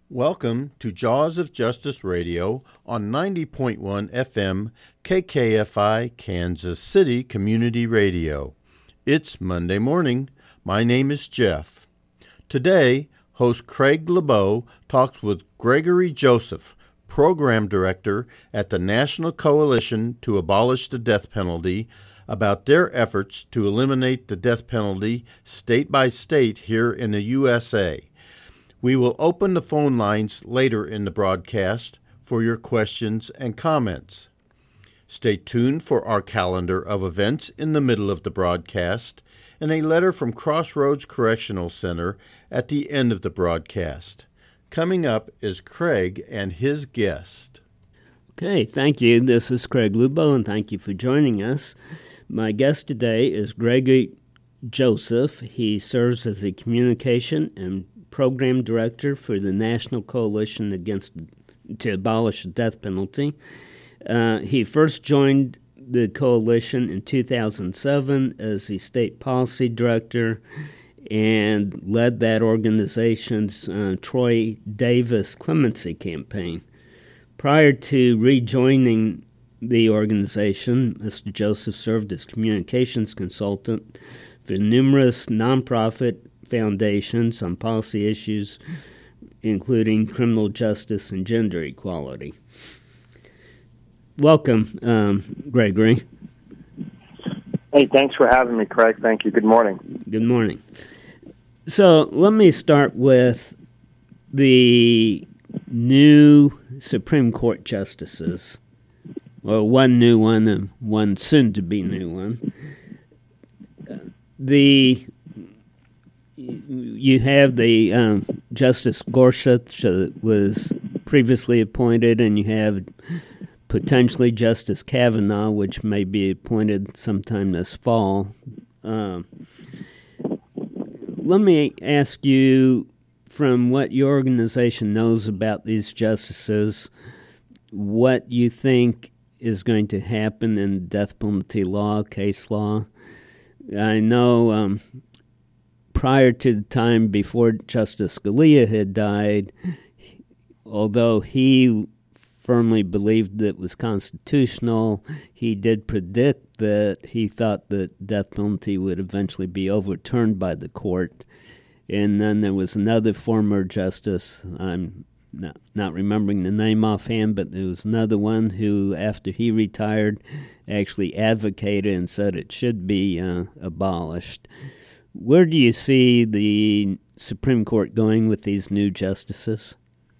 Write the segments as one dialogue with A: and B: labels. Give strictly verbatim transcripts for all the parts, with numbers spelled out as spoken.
A: Welcome to Jaws of Justice Radio on ninety point one F M K K F I Kansas City Community Radio. It's Monday morning. My name is Jeff. Today, host Craig LeBeau talks with Gregory Joseph, Program Director at the National Coalition to Abolish the Death Penalty, about their efforts to eliminate the death penalty state by state here in the U S A. We will open the phone lines later in the broadcast for your questions and comments. Stay tuned for our calendar of events in the middle of the broadcast and a letter from Crossroads Correctional Center at the end of the broadcast. Coming up is Craig and his guest.
B: Okay, thank you. This is Craig LeBeau, and thank you for joining us. My guest today is Gregory Joseph. He serves as a communication and Program Director for the National Coalition against to Abolish the Death Penalty. Uh, he first joined the coalition in two thousand seven as the State Policy Director and led that organization's uh, Troy Davis clemency campaign. Prior to rejoining the organization, Mister Joseph served as communications consultant for numerous nonprofit foundations on policy issues, including criminal justice and gender equality. Welcome, um, Gregory.
C: Hey, thanks for having me, Craig. Thank you. Good morning.
B: Good morning. So let me start with the new Supreme Court justices, well, one new one and one soon-to-be new one. Uh, the You have the um, Justice Gorsuch that was previously appointed, and you have potentially Justice Kavanaugh, which may be appointed sometime this fall. Um, let me ask you, from what your organization knows about these justices, what you think is going to happen in death penalty law, case law. I know um, prior to the time before Justice Scalia had died, although he firmly believed that it was constitutional, he did predict that he thought that death penalty would eventually be overturned by the court. And then there was another former justice, I'm not, not remembering the name offhand, but there was another one who, after he retired, actually advocated and said it should be uh, abolished. Where do you see the Supreme Court going with these new justices?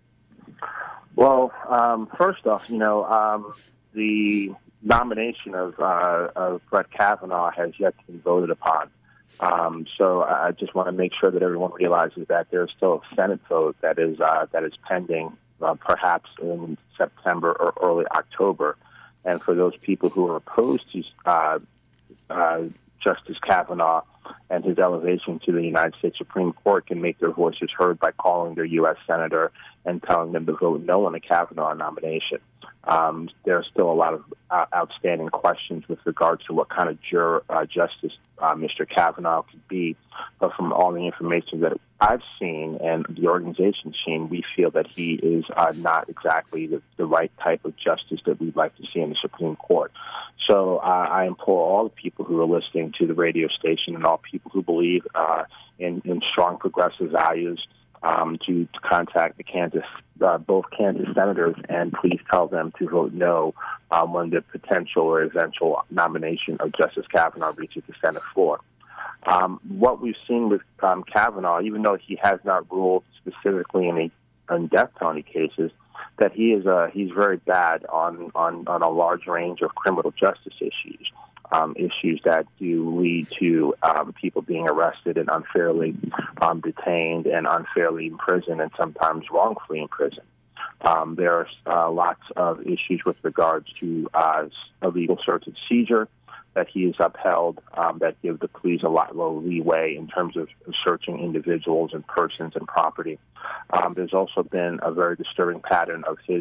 C: Well, um, first off, you know, um, the nomination of, uh, of Brett Kavanaugh has yet to be voted upon. Um, so I just want to make sure that everyone realizes that there's still a Senate vote that is uh, that is pending, uh, perhaps in September or early October. And for those people who are opposed to uh, uh, Justice Kavanaugh and his elevation to the United States Supreme Court, can make their voices heard by calling their U S senator and telling them to vote no on the Kavanaugh nomination. Um, there are still a lot of uh, outstanding questions with regards to what kind of juror, uh, justice uh, Mister Kavanaugh could be. But from all the information that I've seen and the organization's seen, we feel that he is uh, not exactly the, the right type of justice that we'd like to see in the Supreme Court. So uh, I implore all the people who are listening to the radio station and all people who believe uh, in, in strong progressive values Um, to, to contact the Kansas, uh, both Kansas senators, and please tell them to vote no um, when the potential or eventual nomination of Justice Kavanaugh reaches the Senate floor. Um, what we've seen with um, Kavanaugh, even though he has not ruled specifically in, a, in death penalty cases, that he is uh, he's very bad on, on, on a large range of criminal justice issues. Um, issues that do lead to um, people being arrested and unfairly um, detained and unfairly imprisoned and sometimes wrongfully imprisoned. Um, there are uh, lots of issues with regards to uh, illegal search and seizure that he has upheld um, that give the police a lot more leeway in terms of searching individuals and persons and property. Um, there's also been a very disturbing pattern of his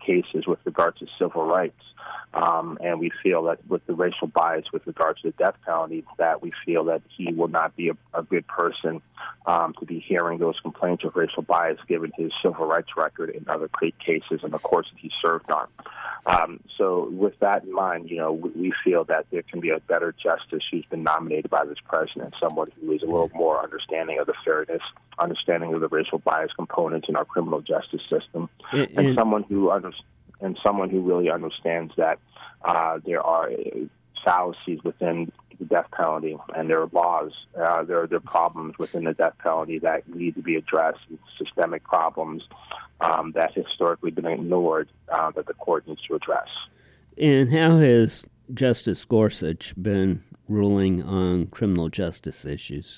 C: cases with regard to civil rights. Um, and we feel that with the racial bias with regard to the death penalty, that we feel that he will not be a, a good person um, to be hearing those complaints of racial bias given his civil rights record in other cases and the courts that he served on. Um, so with that in mind, you know, we, we feel that there can be a better justice who's been nominated by this president, someone who is a little more understanding of the fairness, understanding of the racial bias components in our criminal justice system, and, and someone who understands and someone who really understands that uh, there are fallacies within the death penalty and there are laws, uh, there, are, there are problems within the death penalty that need to be addressed, systemic problems um, that historically been ignored uh, that the court needs to address.
B: And how has Justice Gorsuch been ruling on criminal justice issues?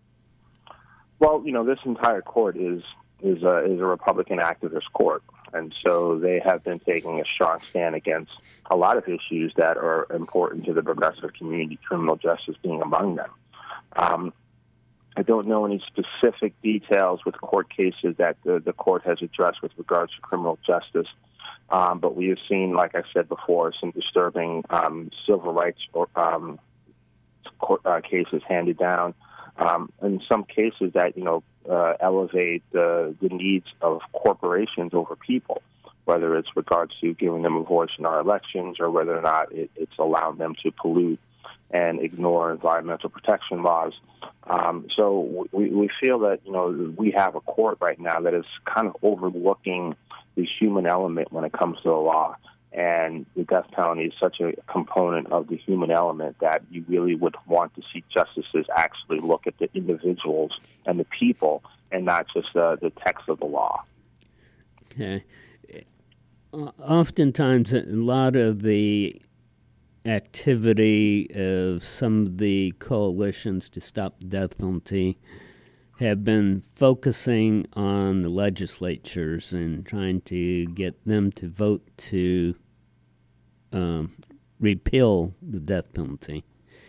C: Well, you know, this entire court is is a, is a Republican activist court. And so they have been taking a strong stand against a lot of issues that are important to the progressive community, criminal justice being among them. Um, I don't know any specific details with court cases that the, the court has addressed with regards to criminal justice, um, but we have seen, like I said before, some disturbing um, civil rights or, um, court, uh, cases handed down. Um, in some cases that, you know, uh, elevate the, the needs of corporations over people, whether it's regards to giving them a voice in our elections or whether or not it, it's allowing them to pollute and ignore environmental protection laws. Um, so we, we feel that, you know, we have a court right now that is kind of overlooking the human element when it comes to the law. And the death penalty is such a component of the human element that you really would want to see justices actually look at the individuals and the people and not just uh, the text of the law.
B: Okay. Oftentimes, a lot of the activity of some of the coalitions to stop the death penalty have been focusing on the legislatures and trying to get them to vote to um, repeal the death penalty.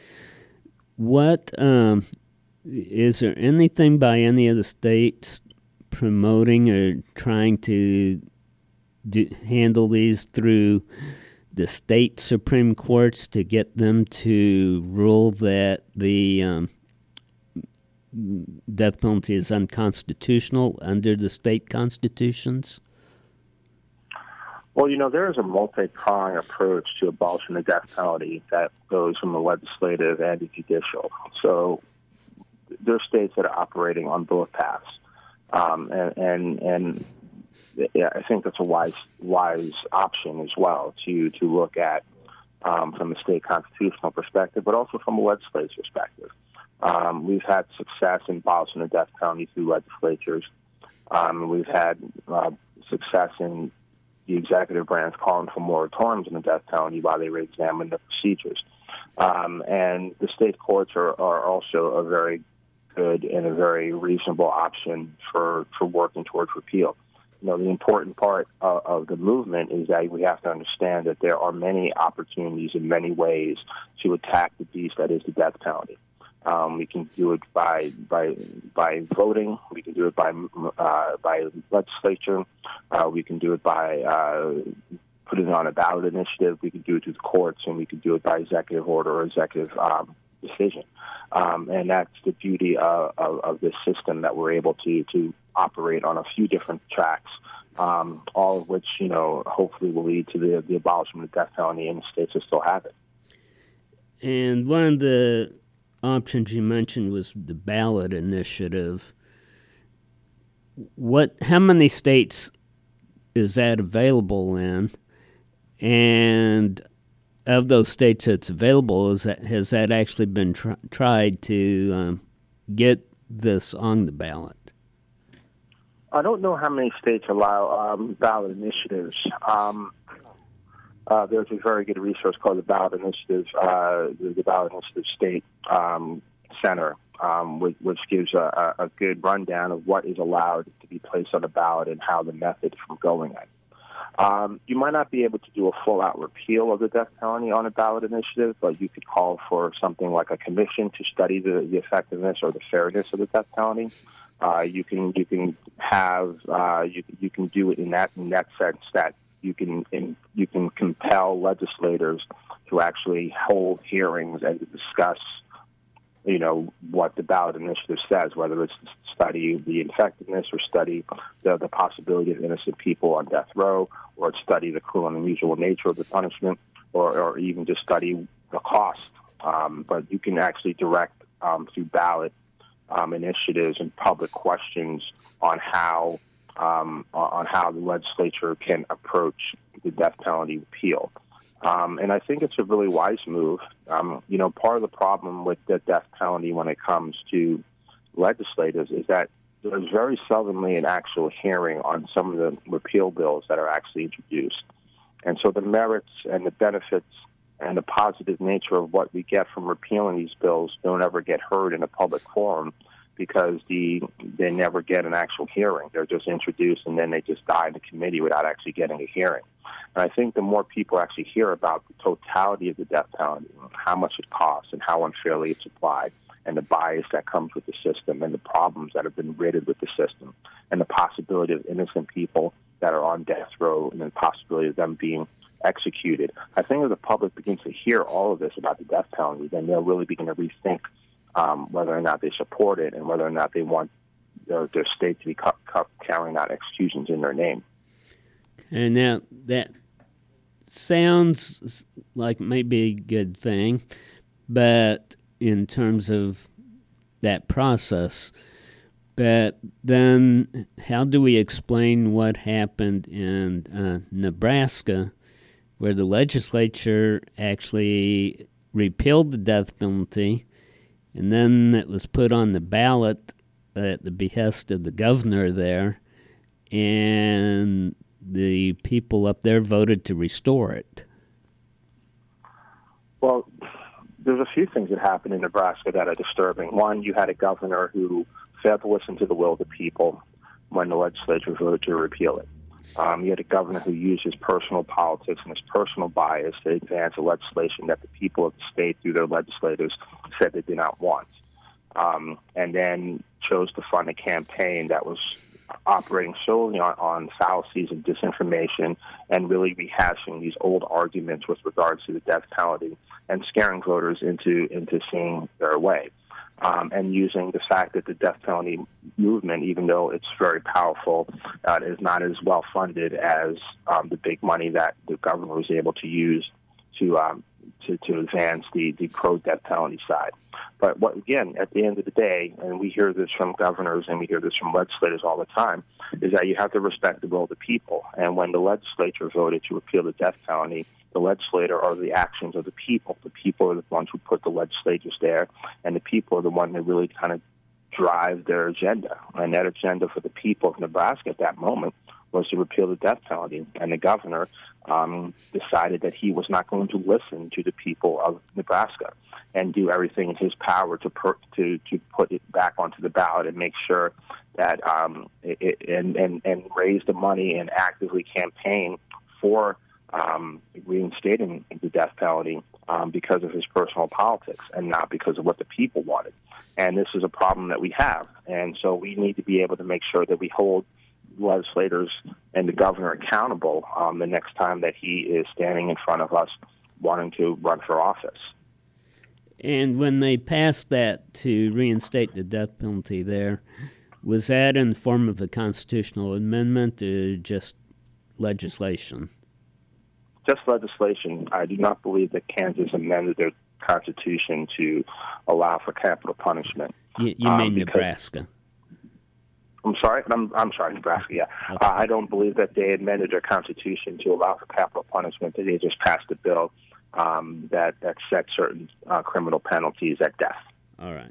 B: What um, is there anything by any of the states promoting or trying to do, handle these through the state Supreme Courts to get them to rule that the um, death penalty is unconstitutional under the state constitutions?
C: Well, you know, there is a multi-pronged approach to abolishing the death penalty that goes from the legislative and the judicial. So there are states that are operating on both paths. Um, and, and, and yeah, I think that's a wise wise option as well to, to look at um, from a state constitutional perspective, but also from a legislative perspective. Um, we've had success in abolishing the death penalty through legislatures. Um, we've had uh, success in the executive branch calling for moratoriums in the death penalty while they re-examine the procedures. Um, and the state courts are, are also a very good and a very reasonable option for, for working towards repeal. You know, the important part of, of the movement is that we have to understand that there are many opportunities in many ways to attack the beast that is the death penalty. Um, we can do it by by by voting. We can do it by uh, by legislature. Uh, we can do it by uh, putting it on a ballot initiative. We can do it through the courts, and we can do it by executive order or executive um, decision. Um, and that's the beauty of, of, of this system, that we're able to to operate on a few different tracks, um, all of which, you know, hopefully will lead to the, the abolishment of the death penalty in the states that still have it.
B: And one of the options you mentioned was the ballot initiative. What? How many states is that available in? And of those states that's available, is that, has that actually been tr- tried to um, get this on the ballot?
C: I don't know how many states allow um, ballot initiatives. Um, uh, there's a very good resource called the Ballot Initiative, uh, the, the Ballot Initiative State um, Center, um, which, which gives a, a good rundown of what is allowed to be placed on the ballot and how the method from going at. Um, you might not be able to do a full-out repeal of the death penalty on a ballot initiative, but you could call for something like a commission to study the, the effectiveness or the fairness of the death penalty. Uh, you can you can have uh, you you can do it in that in that sense that you can in, you can compel legislators to actually hold hearings and to discuss, you know, what the ballot initiative says, whether it's to study the effectiveness or study the, the possibility of innocent people on death row, or study the cruel and unusual nature of the punishment, or, or even just study the cost. Um, but you can actually direct um, through ballot um, initiatives and public questions on how um, on how the legislature can approach the death penalty repeal. Um, and I think it's a really wise move. Um, you know, part of the problem with the death penalty when it comes to legislators is that there's very seldomly an actual hearing on some of the repeal bills that are actually introduced. And so the merits and the benefits and the positive nature of what we get from repealing these bills don't ever get heard in a public forum, because the they never get an actual hearing. They're just introduced and then they just die in the committee without actually getting a hearing. And I think the more people actually hear about the totality of the death penalty, how much it costs and how unfairly it's applied, and the bias that comes with the system, and the problems that have been riddled with the system, and the possibility of innocent people that are on death row, and the possibility of them being executed. I think if the public begins to hear all of this about the death penalty, then they'll really begin to rethink um, whether or not they support it and whether or not they want their, their state to be cu- cu- carrying out executions in their name.
B: And now that sounds like maybe a good thing, but in terms of that process, but then how do we explain what happened in uh, Nebraska, where the legislature actually repealed the death penalty, and then it was put on the ballot at the behest of the governor there, and the people up there voted to restore it?
C: Well, there's a few things that happened in Nebraska that are disturbing. One, you had a governor who failed to listen to the will of the people when the legislature voted to repeal it. Um, you had a governor who used his personal politics and his personal bias to advance a legislation that the people of the state, through their legislators, said they did not want. Um, and then chose to fund a campaign that was operating solely on, on fallacies and disinformation, and really rehashing these old arguments with regards to the death penalty and scaring voters into, into seeing their way. Um, and using the fact that the death penalty movement, even though it's very powerful, uh, is not as well funded as um, the big money that the government was able to use to um, to, to advance the, the pro-death penalty side. But what again, at the end of the day, and we hear this from governors and we hear this from legislators all the time, is that you have to respect the will of the people. And when the legislature voted to repeal the death penalty, the legislator are the actions of the people. The people are the ones who put the legislators there, and the people are the ones that really kind of drive their agenda. And that agenda for the people of Nebraska at that moment was to repeal the death penalty. And the governor um, decided that he was not going to listen to the people of Nebraska and do everything in his power to per, to to put it back onto the ballot and make sure that um, it, it, and, and and raise the money and actively campaign for um, reinstating the death penalty um, because of his personal politics and not because of what the people wanted. And this is a problem that we have. And so we need to be able to make sure that we hold legislators and the governor accountable um, the next time that he is standing in front of us wanting to run for office.
B: And when they passed that to reinstate the death penalty there, was that in the form of a constitutional amendment or just legislation?
C: Just legislation. I do not believe that Kansas amended their constitution to allow for capital punishment.
B: You, you
C: um,
B: mean
C: because,
B: Nebraska?
C: I'm sorry. I'm, I'm sorry, Nebraska. Yeah, okay. uh, I don't believe that they amended their constitution to allow for capital punishment. They just passed a bill um, that that set certain uh, criminal penalties at death.
B: All right.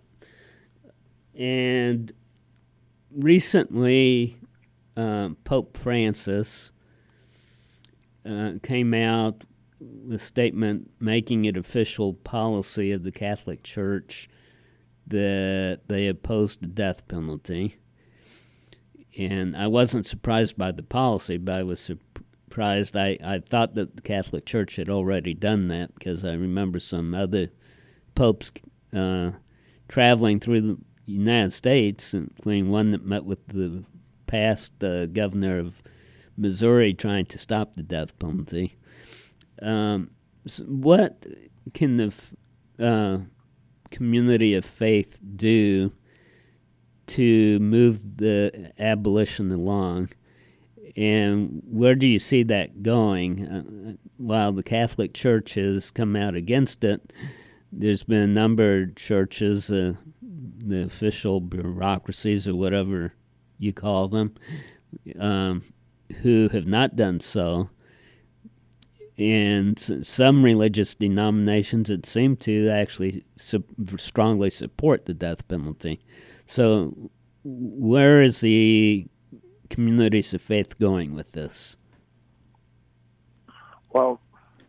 B: And recently, uh, Pope Francis uh, came out with a statement making it official policy of the Catholic Church that they opposed the death penalty. And I wasn't surprised by the policy, but I was surprised. I, I thought that the Catholic Church had already done that because I remember some other popes uh, traveling through the United States, including one that met with the past uh, governor of Missouri trying to stop the death penalty. Um, so what can the uh, community of faith do to move the abolition along? And where do you see that going? Uh, while the Catholic Church has come out against it, there's been a number of churches, uh, the official bureaucracies or whatever you call them, um, who have not done so. And some religious denominations that seem to actually su- strongly support the death penalty. So where is the communities of faith going with this?
C: Well,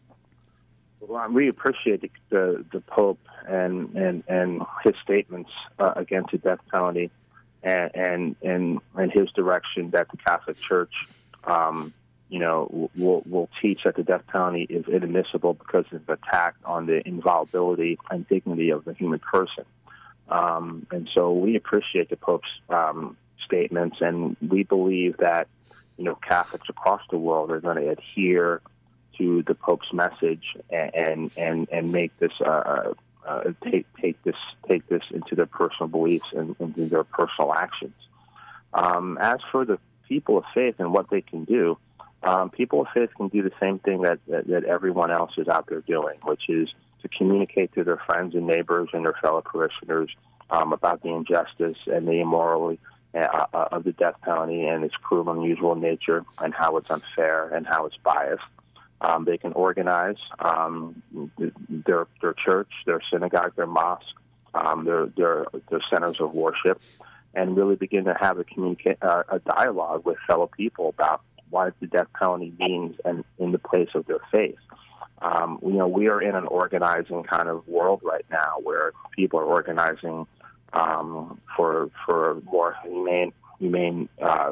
C: well we appreciate the, the, the Pope and, and, and his statements uh, against the death penalty and, and, and, and his direction that the Catholic Church um, you know, will will teach that the death penalty is inadmissible because it's an attack on the inviolability and dignity of the human person. Um, and so we appreciate the Pope's um, statements, and we believe that, you know, Catholics across the world are going to adhere to the Pope's message and and and, and make this uh, uh, take take this take this into their personal beliefs and into their personal actions. Um, as for the people of faith and what they can do. Um, people of faith can do the same thing that, that, that everyone else is out there doing, which is to communicate to their friends and neighbors and their fellow parishioners um, about the injustice and the immorality uh, uh, of the death penalty and its cruel and unusual nature and how it's unfair and how it's biased. Um, they can organize um, their their church, their synagogue, their mosque, um, their, their their centers of worship, and really begin to have a communica- uh, a dialogue with fellow people about what the death penalty means and in the place of their faith. Um, you know, we are in an organizing kind of world right now where people are organizing um, for for more humane, humane uh,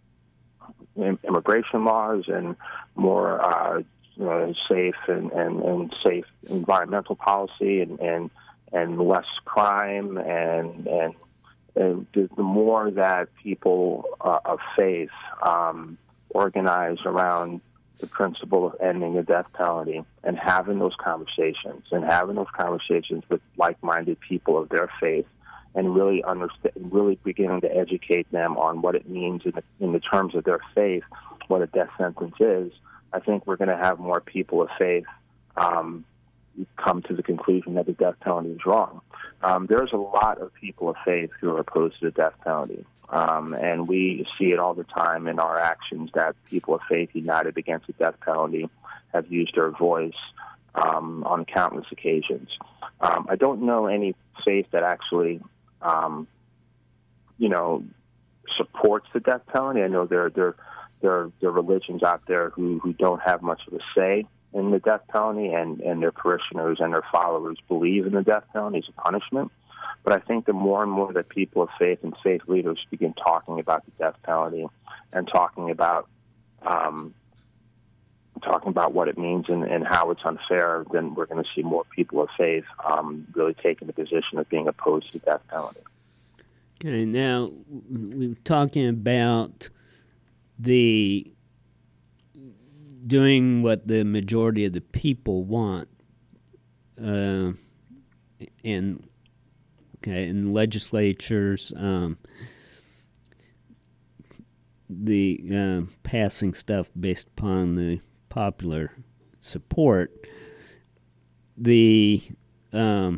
C: immigration laws and more uh, you know, safe and, and, and safe environmental policy and, and, and less crime and and, and the, the more that people uh, of faith um, organize around the principle of ending the death penalty and having those conversations and having those conversations with like-minded people of their faith and really understand, really beginning to educate them on what it means in the, in the terms of their faith, what a death sentence is. I think we're going to have more people of faith um, come to the conclusion that the death penalty is wrong. Um, there's a lot of people of faith who are opposed to the death penalty. Um, and we see it all the time in our actions that people of faith united against the death penalty have used their voice um, on countless occasions. Um, I don't know any faith that actually, um, you know, supports the death penalty. I know there there there there are religions out there who, who don't have much of a say in the death penalty, and, and their parishioners and their followers believe in the death penalty as a punishment. But I think the more and more that people of faith and faith leaders begin talking about the death penalty and talking about um, talking about what it means and, and how it's unfair, then we're going to see more people of faith um, really taking the position of being opposed to the death penalty.
B: Okay, now we're talking about the doing what the majority of the people want, uh, and okay, in legislatures, um, the uh, passing stuff based upon the popular support. The um,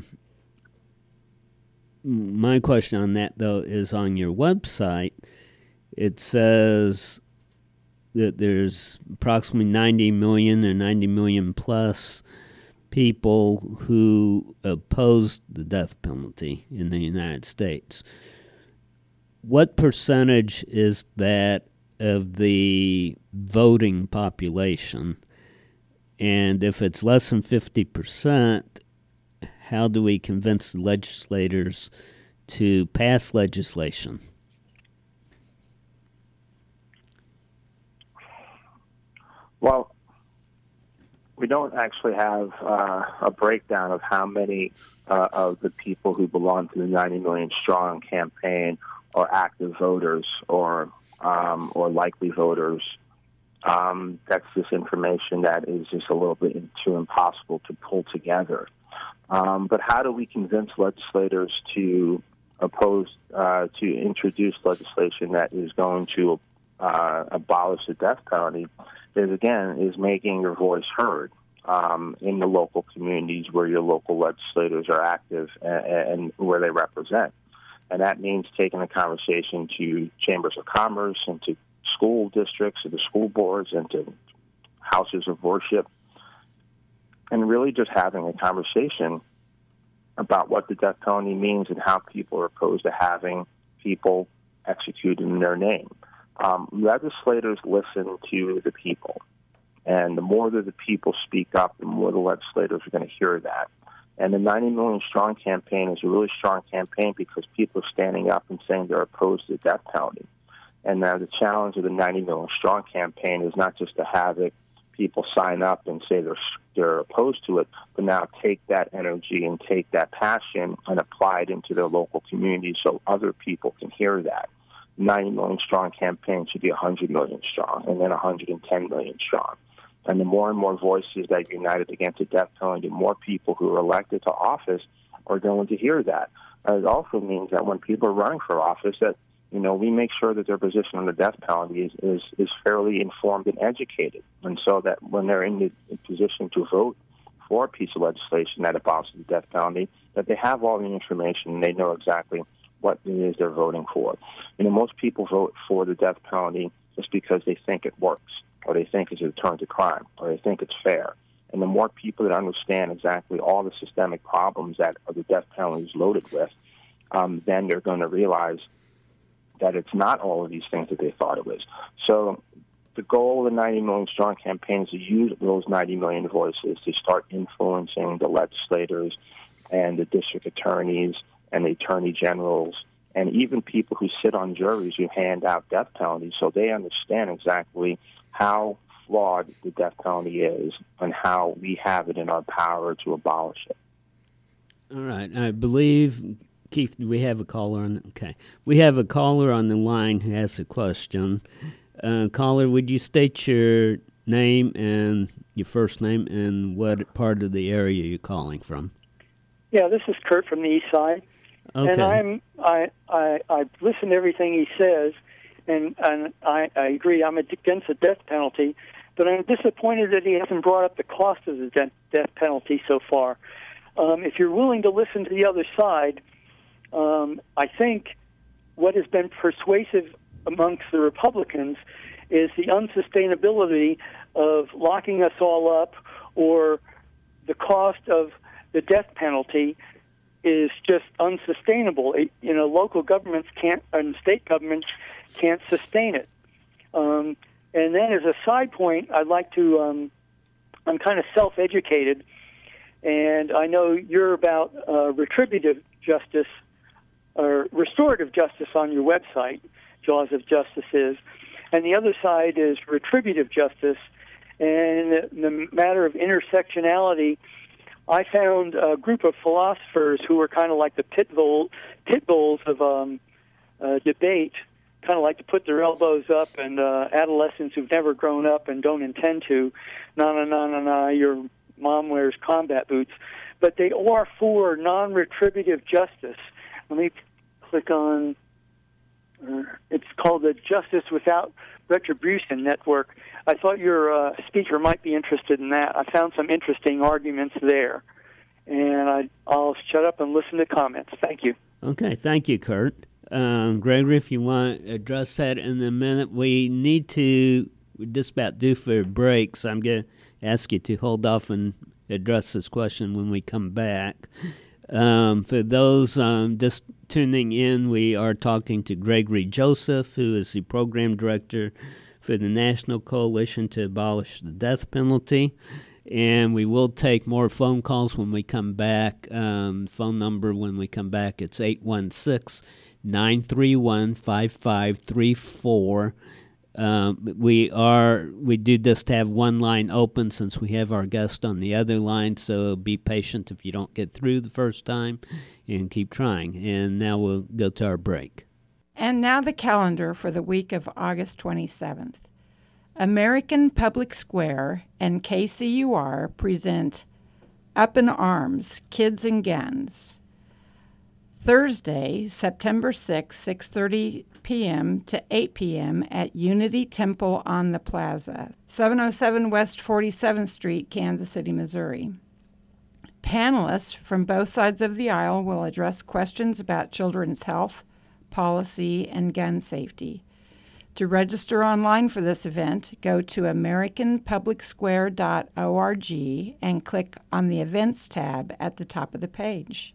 B: my question on that, though, is on your website. It says that there's approximately ninety million or ninety million plus people who oppose the death penalty in the United States. What percentage is that of the voting population? And if it's less than fifty percent, how do we convince the legislators to pass legislation?
C: Well, we don't actually have uh, a breakdown of how many uh, of the people who belong to the ninety million strong campaign are active voters or um, or likely voters Um, that's just information that is just a little bit too impossible to pull together. Um, but how do we convince legislators to oppose, uh, to introduce legislation that is going to uh, abolish the death penalty? Is, again, is making your voice heard um, in the local communities where your local legislators are active and, and where they represent. And that means taking the conversation to chambers of commerce and to school districts and to school boards and to houses of worship, and really just having a conversation about what the death penalty means and how people are opposed to having people executed in their name. Um, legislators listen to the people, and the more that the people speak up, the more the legislators are going to hear that. And the ninety million Strong campaign is a really strong campaign because people are standing up and saying they're opposed to the death penalty. And now the challenge of the ninety million Strong campaign is not just to have it, people sign up and say they're they're opposed to it, but now take that energy and take that passion and apply it into their local community so other people can hear that. ninety million Strong campaign should be one hundred million strong, and then one hundred ten million strong. And the more and more voices that are united against the death penalty, the more people who are elected to office are going to hear that. And it also means that when people are running for office, that you know we make sure that their position on the death penalty is, is, is fairly informed and educated, and so that when they're in the in position to vote for a piece of legislation that abolishes the death penalty, that they have all the information and they know exactly what it is they're voting for. You know, most people vote for the death penalty just because they think it works, or they think it's a deterrent to crime, or they think it's fair. And the more people that understand exactly all the systemic problems that the death penalty is loaded with, um, then they're going to realize that it's not all of these things that they thought it was. So the goal of the ninety million Strong campaign is to use those ninety million voices to start influencing the legislators and the district attorneys and the attorney generals and even people who sit on juries who hand out death penalties, so they understand exactly how flawed the death penalty is and how we have it in our power to abolish it.
B: All right. I believe, Keith, we have a caller on. Okay. We have a caller on the line who has a question. Uh, caller, would you state your name and your first name and what part of the area you're calling from?
D: Yeah, this is Kurt from the East Side.
B: Okay.
D: And I'm I I I listen to everything he says, and and I, I agree. I'm against the death penalty, but I'm disappointed that he hasn't brought up the cost of the death, death penalty so far. Um, if you're willing to listen to the other side, um, I think what has been persuasive amongst the Republicans is the unsustainability of locking us all up, or the cost of the death penalty is just unsustainable. It, you know, local governments can't, and state governments can't sustain it. Um, and then as a side point, I'd like to, um, I'm kind of self-educated, and I know you're about uh, retributive justice, or restorative justice on your website, Jaws of Justice is, and the other side is retributive justice. And in the matter of intersectionality, I found a group of philosophers who were kind of like the pit, bull, pit bulls of um, uh, debate, kind of like to put their elbows up, and uh, adolescents who've never grown up and don't intend to, na na na na na, your mom wears combat boots. But they are for non-retributive justice. Let me click on, uh, it's called the Justice Without Retribution Network. I thought your uh, speaker might be interested in that. I found some interesting arguments there. And I, I'll shut up and listen to comments. Thank you.
B: Okay, thank you, Kurt. Um, Gregory, if you want to address that in a minute, we need to, we're just about due for a break, so I'm going to ask you to hold off and address this question when we come back. Um, for those um, just tuning in, we are talking to Gregory Joseph, who is the program director for the National Coalition to Abolish the Death Penalty. And we will take more phone calls when we come back. Um, phone number when we come back, it's eight one six, nine three one, five five three four. Um, we are we do just have one line open since we have our guest on the other line, so be patient if you don't get through the first time, and keep trying. And now we'll go to our break.
E: And now the calendar for the week of August twenty-seventh. American Public Square and K C U R present Up in Arms, Kids and Guns. Thursday, September sixth, six thirty p.m. to eight p.m. at Unity Temple on the Plaza, seven oh seven West forty-seventh Street, Kansas City, Missouri. Panelists from both sides of the aisle will address questions about children's health, policy, and gun safety. To register online for this event, go to american public square dot org and click on the Events tab at the top of the page.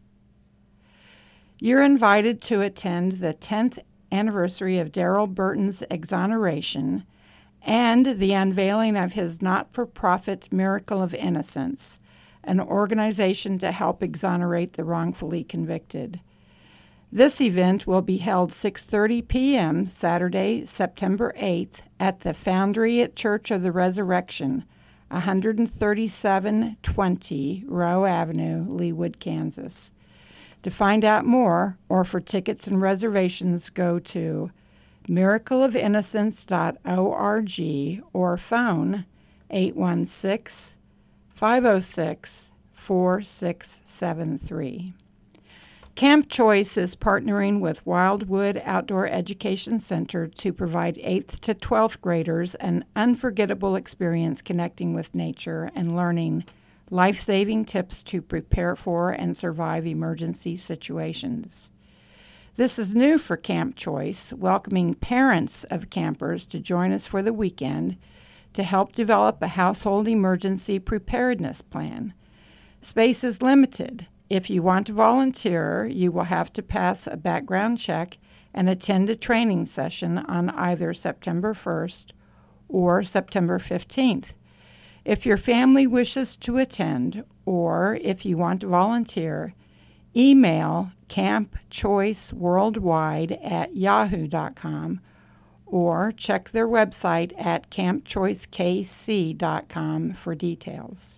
E: You're invited to attend the tenth anniversary of Darrell Burton's exoneration and the unveiling of his not-for-profit Miracle of Innocence, an organization to help exonerate the wrongfully convicted. This event will be held six thirty p.m. Saturday, September eighth at the Foundry at Church of the Resurrection, one thirty-seven twenty Rowe Avenue, Leawood, Kansas. To find out more or for tickets and reservations, go to miracle of innocence dot org or phone eight one six, five oh six, four six seven three. Camp Choice is partnering with Wildwood Outdoor Education Center to provide eighth to twelfth graders an unforgettable experience connecting with nature and learning life-saving tips to prepare for and survive emergency situations. This is new for Camp Choice, welcoming parents of campers to join us for the weekend to help develop a household emergency preparedness plan. Space is limited. If you want to volunteer, you will have to pass a background check and attend a training session on either September first or September fifteenth. If your family wishes to attend, or if you want to volunteer, email campchoiceworldwide at yahoo dot com or check their website at camp choice k c dot com for details.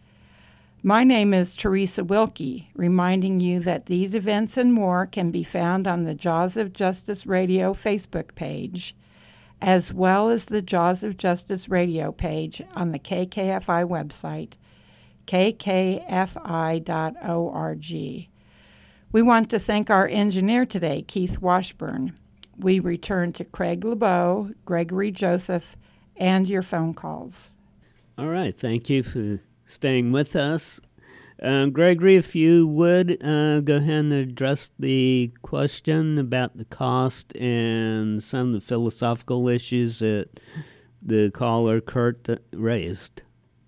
E: My name is Teresa Wilkie, reminding you that these events and more can be found on the Jaws of Justice Radio Facebook page, as well as the Jaws of Justice Radio page on the K K F I website, k k f i dot org. We want to thank our engineer today, Keith Washburn. We return to Craig LeBeau, Gregory Joseph, and your phone calls.
B: All right, thank you for staying with us. Uh, Gregory, if you would, uh, go ahead and address the question about the cost and some of the philosophical issues that the caller, Kurt, raised.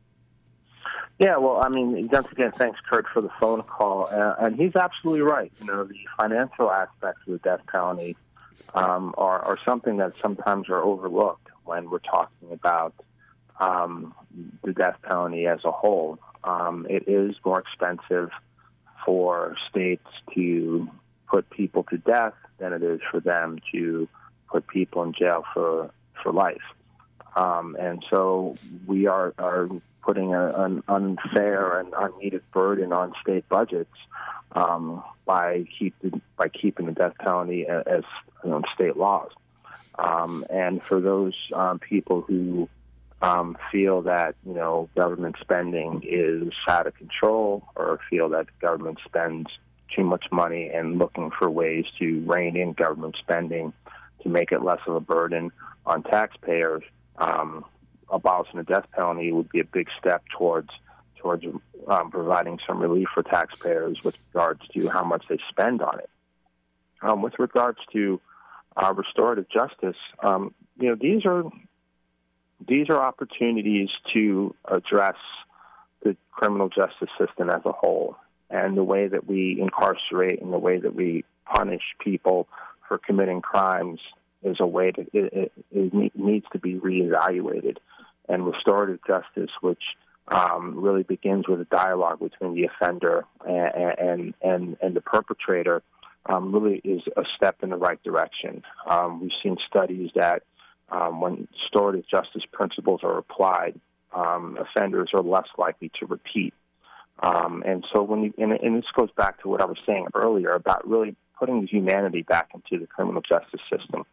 C: Yeah, well, I mean, once again, thanks, Kurt, for the phone call. Uh, and he's absolutely right. You know, the financial aspects of the death penalty um, are, are something that sometimes are overlooked when we're talking about um, the death penalty as a whole. Um, it is more expensive for states to put people to death than it is for them to put people in jail for, for life. Um, and so we are, are putting a, an unfair and unneeded burden on state budgets um, by, keep the, by keeping the death penalty as, as you know, state laws. Um, and for those um, people who Um, feel that, you know, government spending is out of control, or feel that government spends too much money and looking for ways to rein in government spending to make it less of a burden on taxpayers, um, abolishing the death penalty would be a big step towards towards um, providing some relief for taxpayers with regards to how much they spend on it. Um, with regards to uh, restorative justice, um, you know, these are These are opportunities to address the criminal justice system as a whole, and the way that we incarcerate and the way that we punish people for committing crimes is a way that it, it, it needs to be reevaluated. And restorative justice, which um, really begins with a dialogue between the offender and and, and, and the perpetrator, um, really is a step in the right direction. Um, we've seen studies that Um, when restorative justice principles are applied, um, offenders are less likely to repeat. Um, and so when you, and, and this goes back to what I was saying earlier about really putting humanity back into the criminal justice system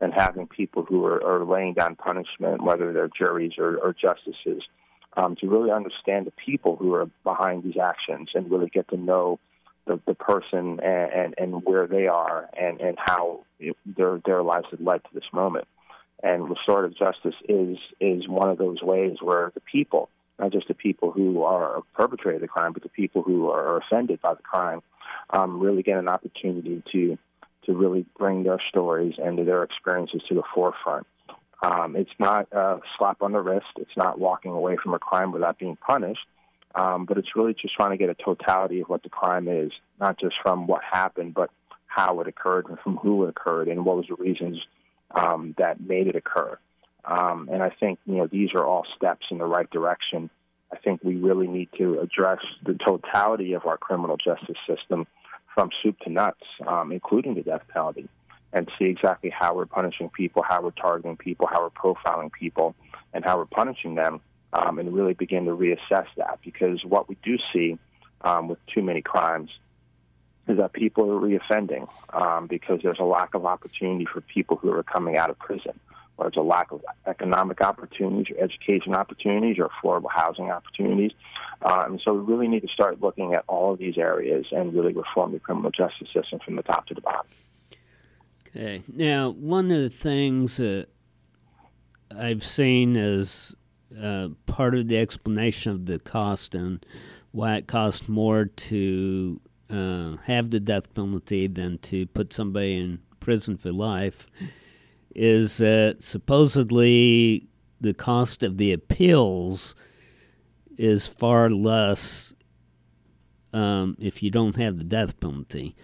C: and having people who are, are laying down punishment, whether they're juries or, or justices, um, to really understand the people who are behind these actions and really get to know the, the person and, and, and where they are and, and how it, their their lives have led to this moment. And restorative justice is is one of those ways where the people, not just the people who are perpetrated the crime, but the people who are offended by the crime, um, really get an opportunity to to really bring their stories and their experiences to the forefront. Um, it's not a slap on the wrist. It's not walking away from a crime without being punished, um, but it's really just trying to get a totality of what the crime is, not just from what happened, but how it occurred and from who it occurred and what was the reasons um, that made it occur. Um, and I think, you know, these are all steps in the right direction. I think we really need to address the totality of our criminal justice system from soup to nuts, um, including the death penalty, and see exactly how we're punishing people, how we're targeting people, how we're profiling people, and how we're punishing them, um, and really begin to reassess that. Because what we do see um, with too many crimes is that people are reoffending um, because there's a lack of opportunity for people who are coming out of prison, or there's a lack of economic opportunities or education opportunities or affordable housing opportunities. Uh, and so we really need to start looking at all of these areas and really reform the criminal justice system from the top to the bottom.
B: Okay. Now, one of the things that I've seen as uh, part of the explanation of the cost and why it costs more to uh, have the death penalty than to put somebody in prison for life is that supposedly the cost of the appeals is far less um, if you don't have the death penalty.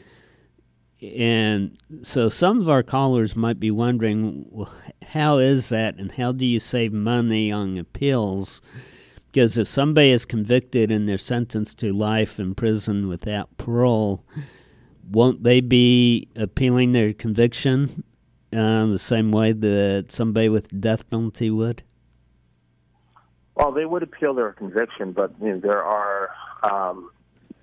B: And so some of our callers might be wondering, well, how is that and how do you save money on appeals? Because if somebody is convicted and they're sentenced to life in prison without parole, won't they be appealing their conviction uh, the same way that somebody with the death penalty would?
C: Well, they would appeal their conviction, but you know, there are um,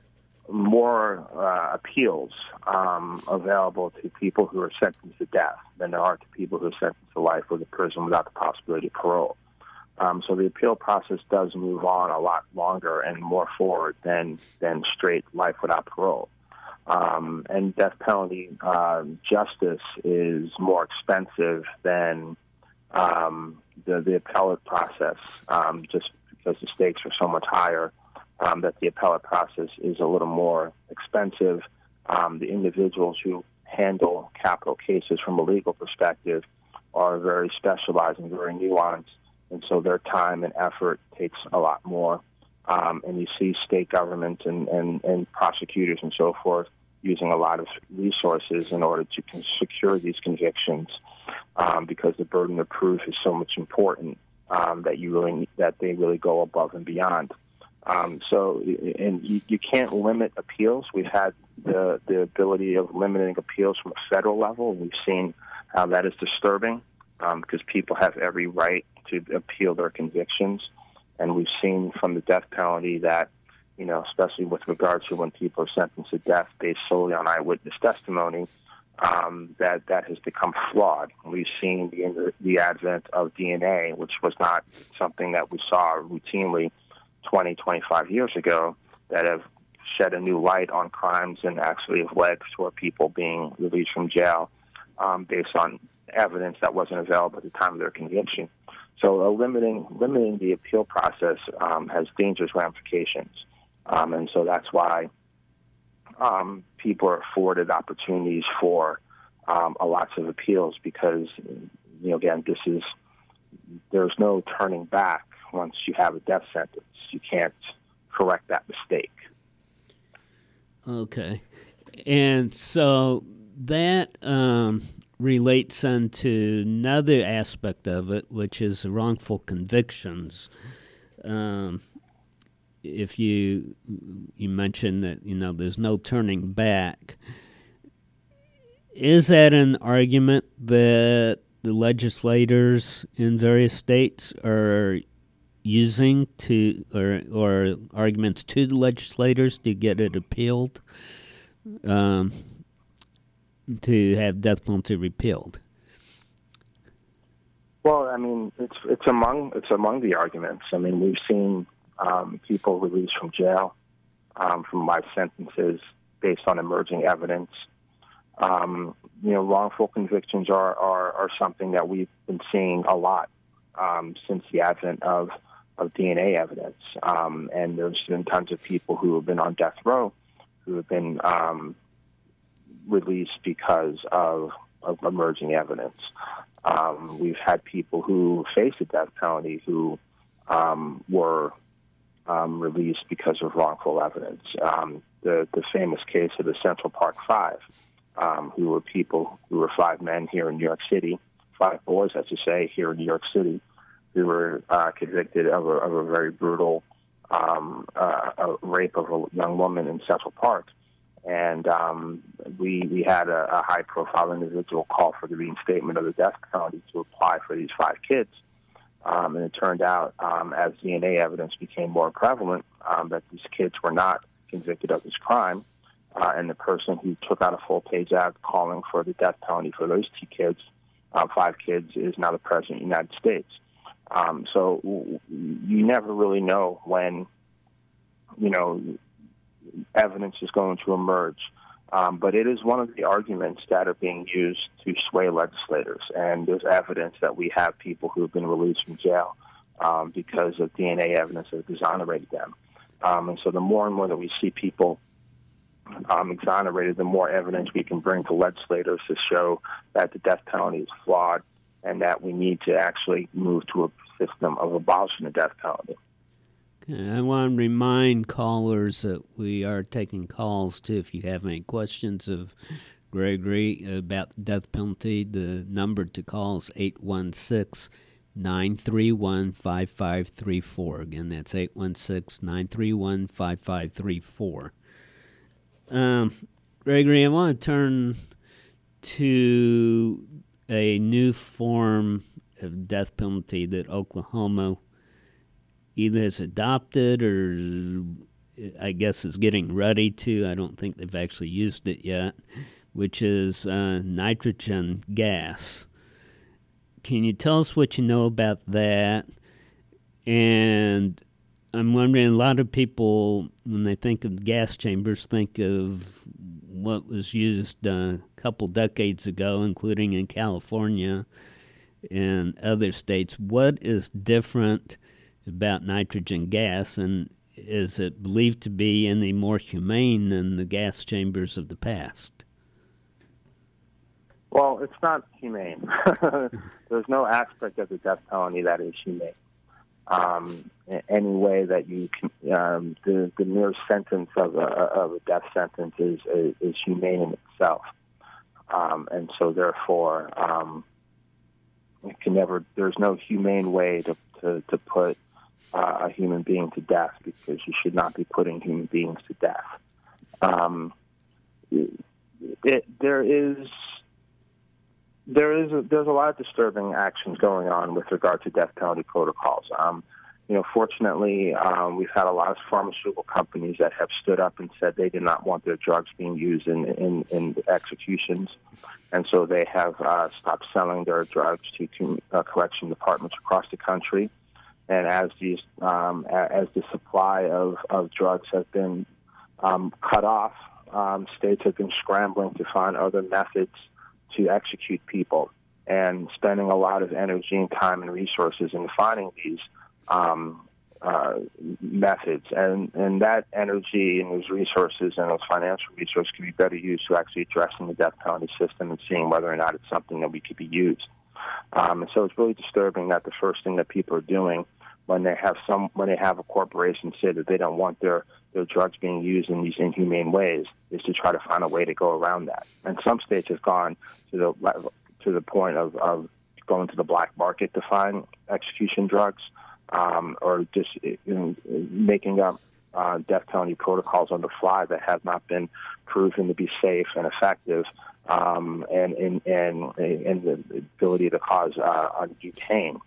C: more uh, appeals um, available to people who are sentenced to death than there are to people who are sentenced to life with a prison without the possibility of parole. Um, so the appeal process does move on a lot longer and more forward than than straight life without parole. Um, and death penalty uh, justice is more expensive than um, the, the appellate process, um, just because the stakes are so much higher, um, that the appellate process is a little more expensive. Um, the individuals who handle capital cases from a legal perspective are very specialized and very nuanced, and so their time and effort takes a lot more. Um, and you see state governments and, and, and prosecutors and so forth using a lot of resources in order to con- secure these convictions, um, because the burden of proof is so much important um, that you really need, that they really go above and beyond. Um, so, and you, you can't limit appeals. We've had the the ability of limiting appeals from a federal level. We've seen how that is disturbing um, because people have every right to appeal their convictions, and we've seen from the death penalty that, you know, especially with regards to when people are sentenced to death based solely on eyewitness testimony, um, that that has become flawed. We've seen the, the advent of D N A, which was not something that we saw routinely twenty, twenty-five years ago, that have shed a new light on crimes and actually have led to people being released from jail um, based on evidence that wasn't available at the time of their conviction. So uh, limiting limiting the appeal process um, has dangerous ramifications. Um, and so that's why um, people are afforded opportunities for um, a lots of appeals because, you know, again, this is, there's no turning back once you have a death sentence. You can't correct that mistake.
B: Okay. And so that um, relates into another aspect of it, which is wrongful convictions. Um If you you mentioned that, you know, there's no turning back, is that an argument that the legislators in various states are using to, or or arguments to the legislators to get it appealed, um, to have death penalty repealed?
C: Well, I mean, it's it's among it's among the arguments. I mean, we've seen um, people released from jail um, from life sentences based on emerging evidence. Um, you know, wrongful convictions are, are, are something that we've been seeing a lot um, since the advent of, of D N A evidence. Um, and there's been tons of people who have been on death row who have been um, released because of, of emerging evidence. Um, we've had people who faced the death penalty who um, were um, released because of wrongful evidence. Um, the, the famous case of the Central Park Five, um, who were people who were five men here in New York City, five boys, I should say, here in New York City, who were uh, convicted of a, of a very brutal um, uh, a rape of a young woman in Central Park. And um, we we had a, a high-profile individual call for the reinstatement of the death penalty to apply for these five kids. Um, and it turned out, um, as D N A evidence became more prevalent, um, that these kids were not convicted of this crime. Uh, and the person who took out a full-page ad calling for the death penalty for those two kids, uh, five kids, is now the president of the United States. Um, so w- you never really know when, you know, evidence is going to emerge. Um, but it is one of the arguments that are being used to sway legislators. And there's evidence that we have people who have been released from jail um, because of D N A evidence that exonerated them. Um, and so the more and more that we see people um, exonerated, the more evidence we can bring to legislators to show that the death penalty is flawed and that we need to actually move to a system of abolishing the death penalty.
B: I want to remind callers that we are taking calls, too, if you have any questions of Gregory about the death penalty. The number to call is eight one six, nine three one, five five three four. Again, that's eight one six, nine three one, five five three four. Um, Gregory, I want to turn to a new form of death penalty that Oklahoma either has adopted or I guess is getting ready to. I don't think they've actually used it yet, which is uh, nitrogen gas. Can you tell us what you know about that? And I'm wondering, a lot of people, when they think of gas chambers, think of what was used uh, a couple decades ago, including in California and other states. What is different about nitrogen gas, and is it believed to be any more humane than the gas chambers of the past?
C: Well, it's not humane. There's no aspect of the death penalty that is humane. Um, any way that you can, um, the, the mere sentence of a, of a death sentence is, is, is humane in itself. Um, and so therefore, um, it can never, there's no humane way to, to, to put Uh, a human being to death, because you should not be putting human beings to death. Um, it, there is there is a, there's a lot of disturbing actions going on with regard to death penalty protocols. Um, you know, fortunately, um, we've had a lot of pharmaceutical companies that have stood up and said they did not want their drugs being used in in, in executions, and so they have uh, stopped selling their drugs to uh, collection departments across the country. And as these, um, as the supply of, of drugs has been um, cut off, um, states have been scrambling to find other methods to execute people, and spending a lot of energy and time and resources in finding these um, uh, methods. And, and that energy and those resources and those financial resources can be better used to actually addressing the death penalty system and seeing whether or not it's something that we could be used. Um, and so it's really disturbing that the first thing that people are doing when they have some, when they have a corporation say that they don't want their, their drugs being used in these inhumane ways, is to try to find a way to go around that. And some states have gone to the to the point of, of going to the black market to find execution drugs, um, or just you know, making up uh, death penalty protocols on the fly that have not been proven to be safe and effective, um, and, and, and, and the ability to cause uh, undue pain.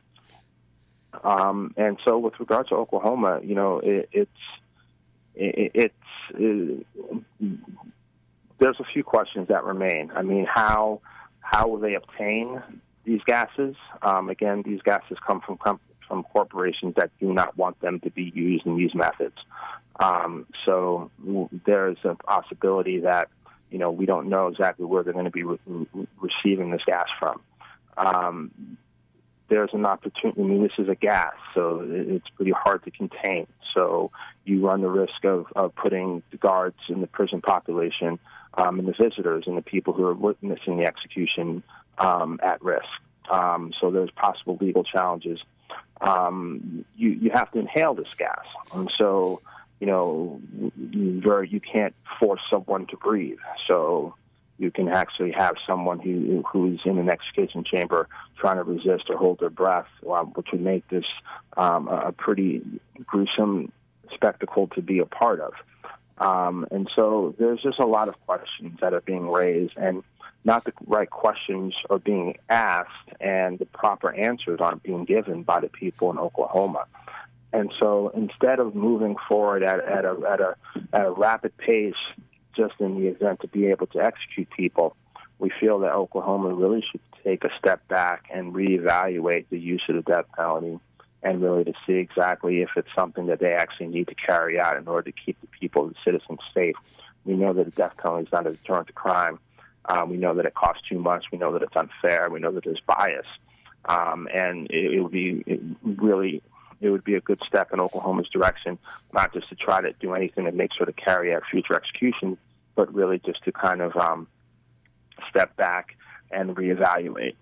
C: Um, and so with regard to Oklahoma, you know, it, it's, it, it's, it, there's a few questions that remain. I mean, how, how will they obtain these gases. Um, again, these gases come from com- from corporations that do not want them to be used in these methods. Um, so w- there's a possibility that, you know, we don't know exactly where they're going to be re- re- receiving this gas from. Um, there's an opportunity. I mean, this is a gas, so it's pretty hard to contain. So you run the risk of, of putting the guards in the prison population um, and the visitors and the people who are witnessing the execution um, at risk. Um, so there's possible legal challenges. Um, you, you have to inhale this gas. And so, you know, you, very, you can't force someone to breathe. So you can actually have someone who who's in an execution chamber trying to resist or hold their breath, um, which would make this um, a pretty gruesome spectacle to be a part of. Um, and so there's just a lot of questions that are being raised, and not the right questions are being asked, and the proper answers aren't being given by the people in Oklahoma. And so instead of moving forward at, at, a, at, a, at a rapid pace, just in the event to be able to execute people, we feel that Oklahoma really should take a step back and reevaluate the use of the death penalty, and really to see exactly if it's something that they actually need to carry out in order to keep the people, the citizens, safe. We know that the death penalty is not a deterrent to crime. Um, we know that it costs too much. We know that it's unfair. We know that there's bias. Um, and it, it would be it really... it would be a good step in Oklahoma's direction, not just to try to do anything that makes sure to carry out future execution, but really just to kind of um, step back and reevaluate.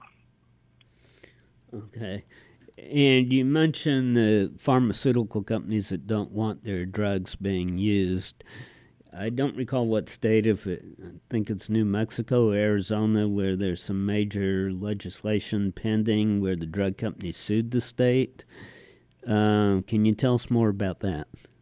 B: Okay. And you mentioned the pharmaceutical companies that don't want their drugs being used. I don't recall what state, if it, I think it's New Mexico or Arizona, where there's some major legislation pending where the drug companies sued the state. Um, can you tell us more about that?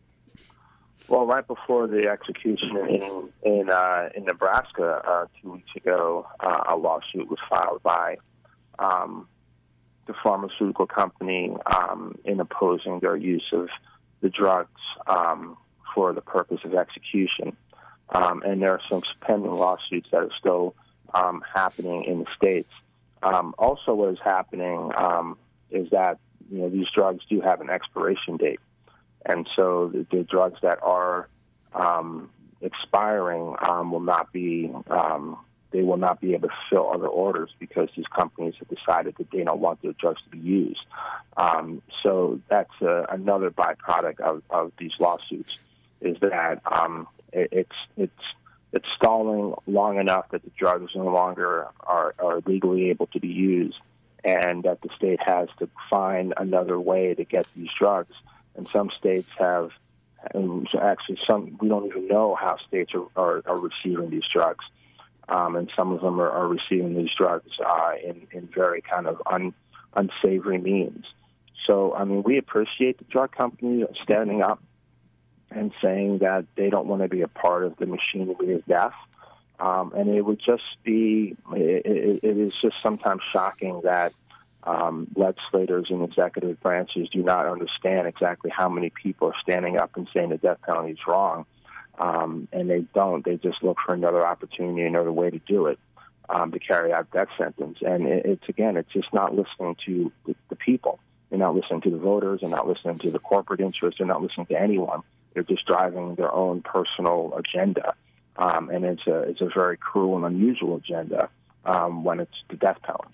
C: Well, right before the execution in in, uh, in Nebraska uh, two weeks ago, uh, a lawsuit was filed by um, the pharmaceutical company um, in opposing their use of the drugs um, for the purpose of execution. Um, and there are some pending lawsuits that are still um, happening in the states. Um, also, what is happening um, is that you know, these drugs do have an expiration date. And so the, the drugs that are um, expiring um, will not be, um, they will not be able to fill other orders because these companies have decided that they don't want their drugs to be used. Um, so that's uh, another byproduct of, of these lawsuits, is that um, it, it's, it's, it's stalling long enough that the drugs no longer are, are legally able to be used, and that the state has to find another way to get these drugs. And some states have, and actually some, we don't even know how states are, are, are receiving these drugs. Um, and some of them are, are receiving these drugs uh, in, in very kind of un, unsavory means. So, I mean, we appreciate the drug companies standing up and saying that they don't want to be a part of the machinery of death. Um, and it would just be, it, it, it is just sometimes shocking that um, legislators and executive branches do not understand exactly how many people are standing up and saying the death penalty is wrong. Um, and they don't. They just look for another opportunity, another way to do it, um, to carry out that sentence. And it, it's, again, it's just not listening to the, the people. They're not listening to the voters. They're not listening to the corporate interests. They're not listening to anyone. They're just driving their own personal agenda. Um, and it's a it's a very cruel and unusual agenda um, when it's the death penalty.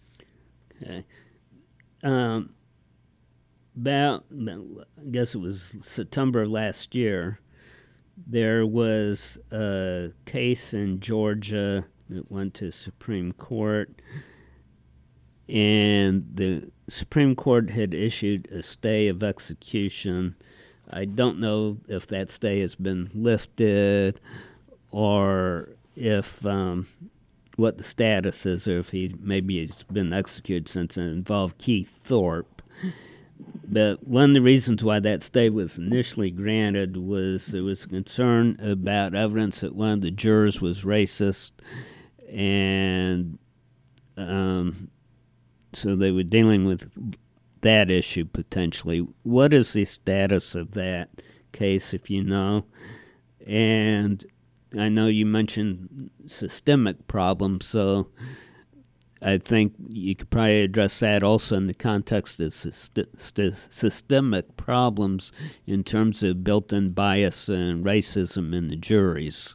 B: Okay. Um, about, I guess it was September last year, there was a case in Georgia that went to Supreme Court, and the Supreme Court had issued a stay of execution. I don't know if that stay has been lifted, or if um, what the status is, or if he maybe he's been executed since it involved Keith Thorpe. But one of the reasons why that stay was initially granted was there was concern about evidence that one of the jurors was racist, and um, so they were dealing with that issue potentially. What is the status of that case, if you know? And I know you mentioned systemic problems, so I think you could probably address that also in the context of syst- systemic problems in terms of built-in bias and racism in the juries.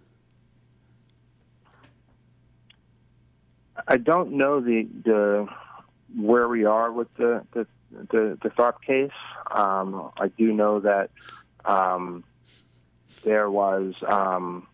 C: I don't know the the where we are with the the, the, the Tharp case. Um, I do know that um, there was um,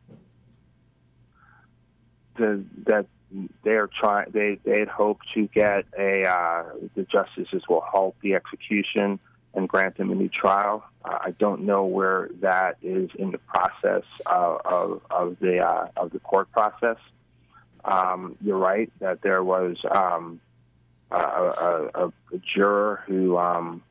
C: the that they're trying. They they had hoped to get a uh, the justices will halt the execution and grant them a new trial. Uh, I don't know where that is in the process of of, of the uh, of the court process. Um, you're right that there was um, a, a, a, a juror who um,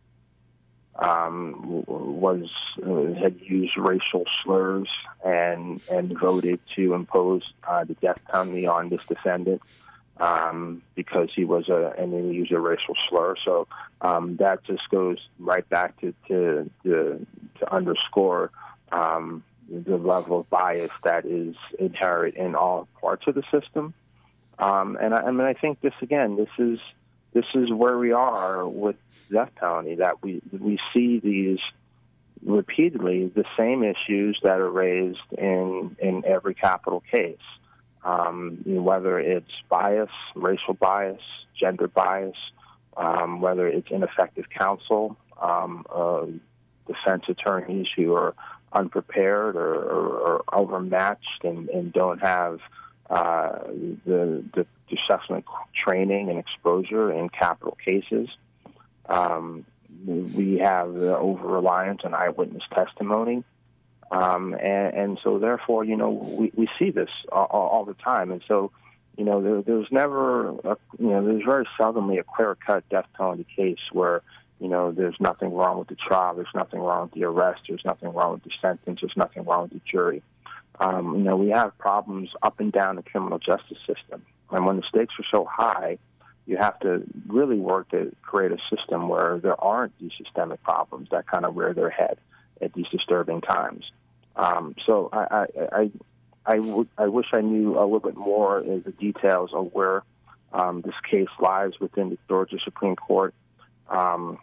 C: um, was uh, had used racial slurs and and voted to impose uh, the death penalty on this defendant um, because he was a and he used a racial slur. So um, that just goes right back to to to, to underscore. Um, the level of bias that is inherent in all parts of the system. Um, and I, I mean, I think this, again, this is this is where we are with death penalty, that we we see these repeatedly, the same issues that are raised in, in every capital case, um, you know, whether it's bias, racial bias, gender bias, um, whether it's ineffective counsel, um, uh, defense attorneys who are unprepared or, or, or overmatched and, and don't have uh, the, the assessment training and exposure in capital cases. Um, we have the over-reliance on eyewitness testimony. Um, and, and so, therefore, you know, we, we see this all, all the time. And so, you know, there, there's never, a, you know, there's very seldomly a clear-cut death penalty case where, you know, there's nothing wrong with the trial, there's nothing wrong with the arrest, there's nothing wrong with the sentence, there's nothing wrong with the jury. Um, you know, we have problems up and down the criminal justice system. And when the stakes are so high, you have to really work to create a system where there aren't these systemic problems that kind of rear their head at these disturbing times. Um, so I, I, I, I, w- I wish I knew a little bit more of the details of where um, this case lies within the Georgia Supreme Court. Um,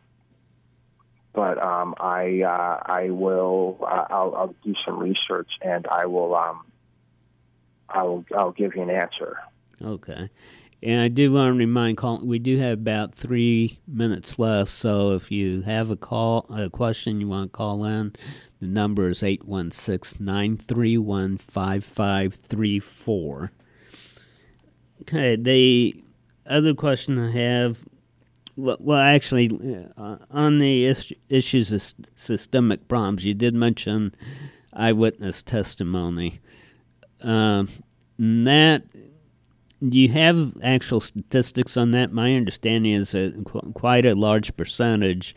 C: But um, I uh, I will uh, I'll, I'll do some research and I will um, I'll I'll give you an answer.
B: Okay, and I do want to remind Colin, we do have about three minutes left. So if you have a call a question you want to call in, the number is eight one six, nine three one, five five three four. Okay, the other question I have. Well, actually, uh, on the is- issues of systemic problems, you did mention eyewitness testimony. Uh, that do you have actual statistics on that? My understanding is that qu- quite a large percentage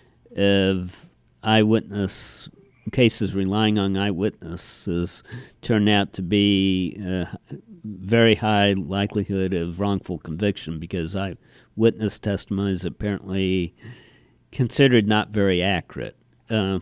B: of eyewitness cases relying on eyewitnesses turn out to be a very high likelihood of wrongful conviction because I. Witness testimony is apparently considered not very accurate. Uh,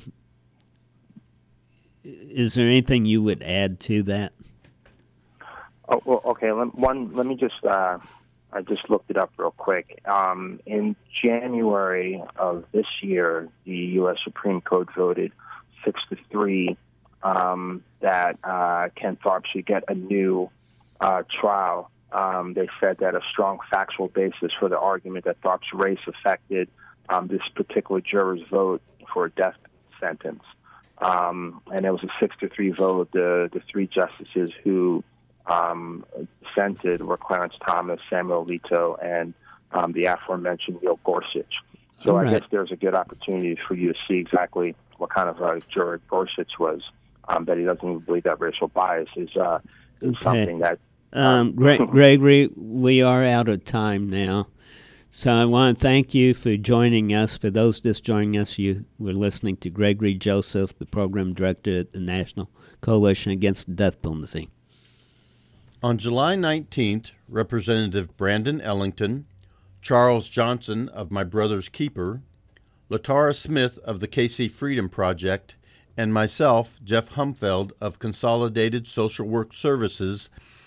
B: is there anything you would add to that?
C: Oh, well, okay. Let, one, let me just, uh, I just looked it up real quick. Um, in January of this year, the U S Supreme Court voted six to three um, that uh, Ken Tharp should get a new uh, trial. Um, they said that a strong factual basis for the argument that Tharp's race affected um, this particular juror's vote for a death sentence. Um, and it was a six to three vote. The, the three justices who um, dissented were Clarence Thomas, Samuel Alito, and um, the aforementioned Neil Gorsuch. So
B: right.
C: I guess there's a good opportunity for you to see exactly what kind of a juror Gorsuch was, um, that he doesn't even believe that racial bias is, uh, is
B: okay.
C: something that
B: Um, Gre- Gregory, we are out of time now, so I want to thank you for joining us. For those just joining us, you were listening to Gregory Joseph, the program director at the National Coalition Against the Death Penalty.
A: On July nineteenth, Representative Brandon Ellington, Charles Johnson of My Brother's Keeper, Latara Smith of the K C Freedom Project, and myself, Jeff Humfeld of Consolidated Social Work Services,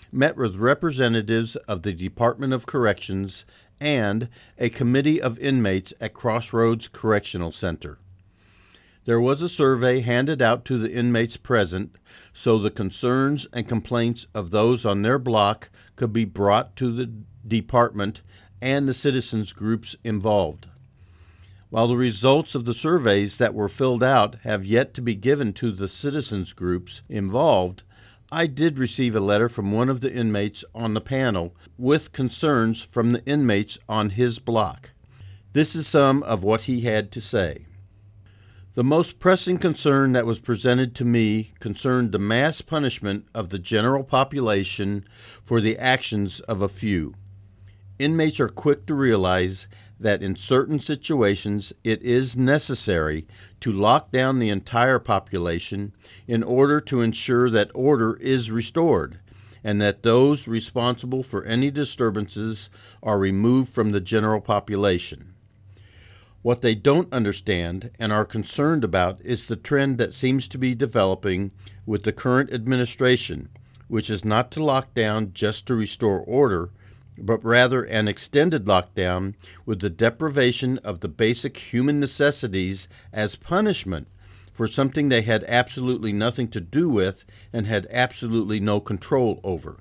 A: met with representatives of the Department of Corrections and a committee of inmates at Crossroads Correctional Center. There was a survey handed out to the inmates present so the concerns and complaints of those on their block could be brought to the department and the citizens groups involved. While the results of the surveys that were filled out have yet to be given to the citizens groups involved, I did receive a letter from one of the inmates on the panel with concerns from the inmates on his block. This is some of what he had to say. The most pressing concern that was presented to me concerned the mass punishment of the general population for the actions of a few. Inmates are quick to realize that in certain situations it is necessary to lock down the entire population in order to ensure that order is restored, and that those responsible for any disturbances are removed from the general population. What they don't understand and are concerned about is the trend that seems to be developing with the current administration, which is not to lock down just to restore order, but rather an extended lockdown with the deprivation of the basic human necessities as punishment for something they had absolutely nothing to do with and had absolutely no control over.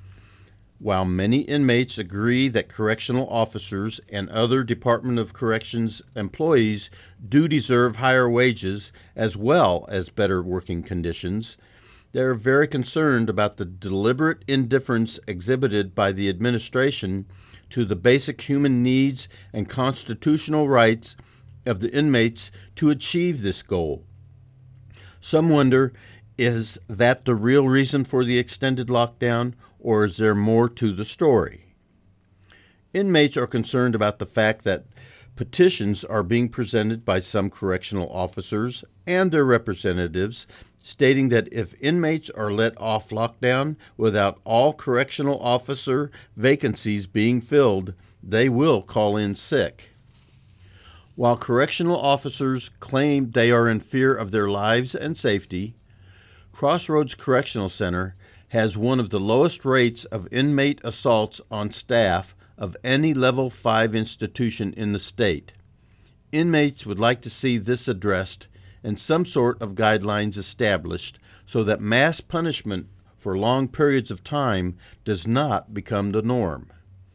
A: While many inmates agree that correctional officers and other Department of Corrections employees do deserve higher wages as well as better working conditions, they are very concerned about the deliberate indifference exhibited by the administration to the basic human needs and constitutional rights of the inmates to achieve this goal. Some wonder, is that the real reason for the extended lockdown, or is there more to the story? Inmates are concerned about the fact that petitions are being presented by some correctional officers and their representatives stating that if inmates are let off lockdown without all correctional officer vacancies being filled, they will call in sick. While correctional officers claim they are in fear of their lives and safety, Crossroads Correctional Center has one of the lowest rates of inmate assaults on staff of any Level five institution in the state. Inmates would like to see this addressed and some sort of guidelines established so that mass punishment for long periods of time does not become the norm.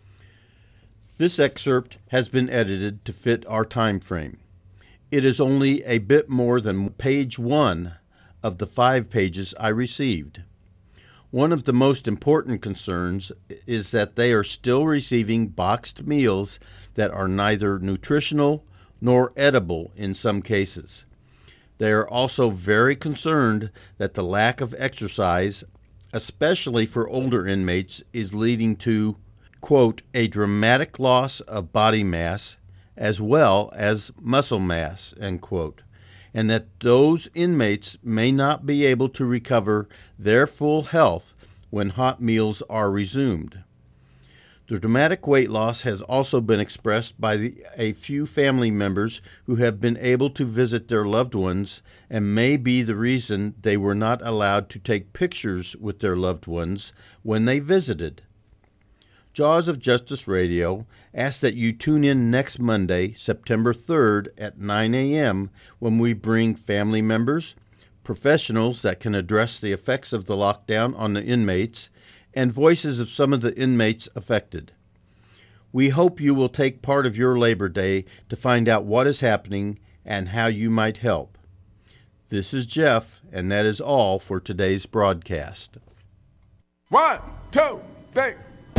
A: This excerpt has been edited to fit our time frame. It is only a bit more than page one of the five pages I received. One of the most important concerns is that they are still receiving boxed meals that are neither nutritional nor edible in some cases. They are also very concerned that the lack of exercise, especially for older inmates, is leading to, quote, a dramatic loss of body mass as well as muscle mass, end quote, and that those inmates may not be able to recover their full health when hot meals are resumed. The dramatic weight loss has also been expressed by the, a few family members who have been able to visit their loved ones and may be the reason they were not allowed to take pictures with their loved ones when they visited. Jaws of Justice Radio asks that you tune in next Monday, September third at nine a.m. when we bring family members, professionals that can address the effects of the lockdown on the inmates, and voices of some of the inmates affected. We hope you will take part of your Labor Day to find out what is happening and how you might help. This is Jeff, and that is all for today's broadcast.
F: One, two, three.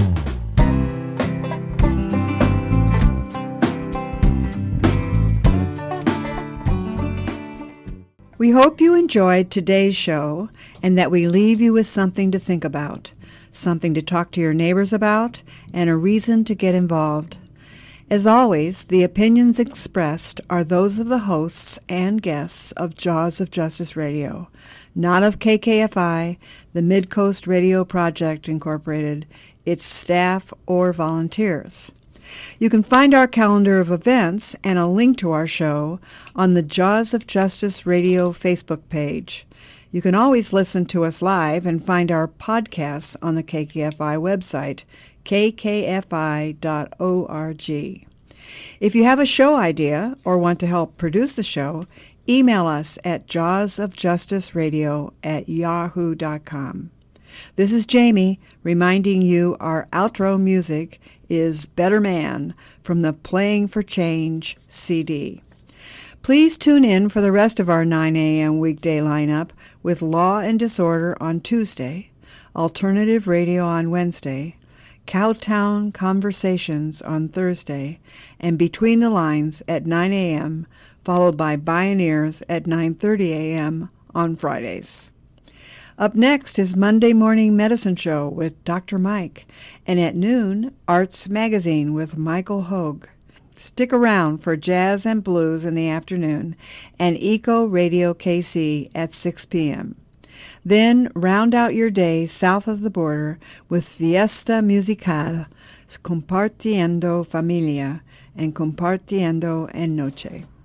G: We hope you enjoyed today's show and that we leave you with something to think about, something to talk to your neighbors about, and a reason to get involved. As always, the opinions expressed are those of the hosts and guests of Jaws of Justice Radio, not of K K F I, the Mid-Coast Radio Project, Incorporated, its staff, or volunteers. You can find our calendar of events and a link to our show on the Jaws of Justice Radio Facebook page. You can always listen to us live and find our podcasts on the K K F I website, k k f i dot org. If you have a show idea or want to help produce the show, email us at jawsofjusticeradio at yahoo dot com. This is Jamie reminding you our outro music is Better Man from the Playing for Change C D. Please tune in for the rest of our nine a.m. weekday lineup with Law and Disorder on Tuesday, Alternative Radio on Wednesday, Cowtown Conversations on Thursday, and Between the Lines at nine a.m., followed by Bioneers at nine thirty a.m. on Fridays. Up next is Monday Morning Medicine Show with Doctor Mike, and at noon, Arts Magazine with Michael Hogue. Stick around for Jazz and Blues in the afternoon and Eco Radio K C at six p.m. Then round out your day south of the border with Fiesta Musical, Compartiendo Familia, and Compartiendo en Noche.